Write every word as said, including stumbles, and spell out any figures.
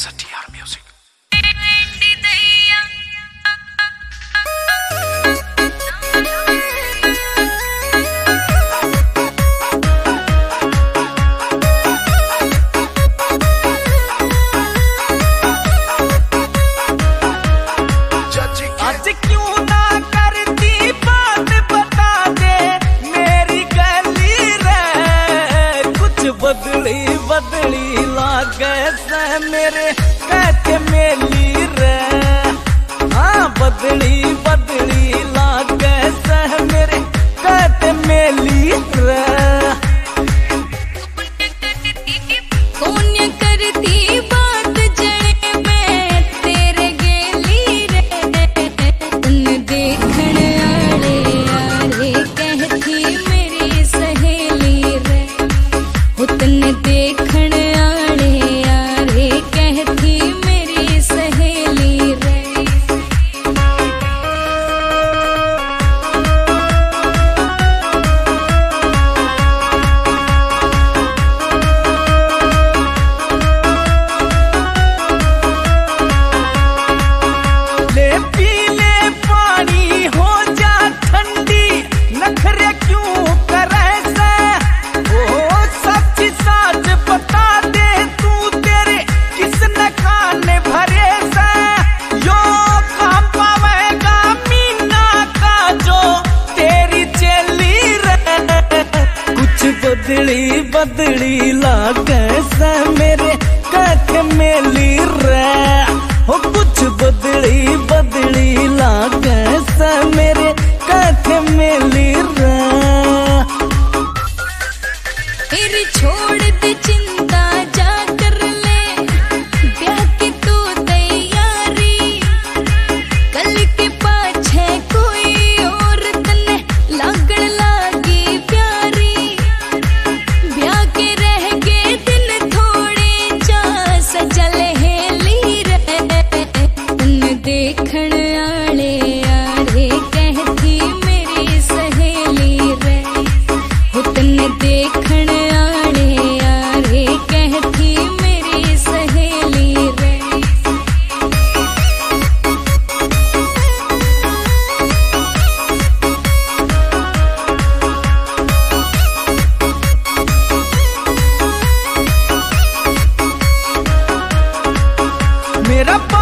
सटियार music. आज क्यों ना करती बात बता दे मेरी गली रे, कुछ बदली बदली लागे से मेरे कहते मेली रे। हाँ बदली बदली लागे से मेरे कहते मेली रे। कौन करती बात जड़े में तेरे गेली रे, तन देखण आले यारे कहती मेरी सहेली रे। हो तन देखण आले यारे कहती मेरी सहेली रे। ले पी ले पानी हो जा ठंडी, नखरे क्यों करे से। ओ सच्ची साच बता दे तू तेरे किसने खाने भरे से। यो काम पावेगा मीना का जो तेरी चेली रे, कुछ बदली बदली लागे से मेरे कहते मेली रे। हो कुछ बदली बदली लागे से मेरे कहते मेली रे। फिर छोड़ दे चिंता जा कर ले ब्याह की तू तैयारी। कल के पाछे कोई और तने लागण लागी प्यारी। ब्याह के रह गए दिन थोड़े जा सजल हेली रे। तन देखण आले यारे कहती मेरी सहेली रे। हो तन देखण आले यारे कहती मेरी सहेली रे। मेरा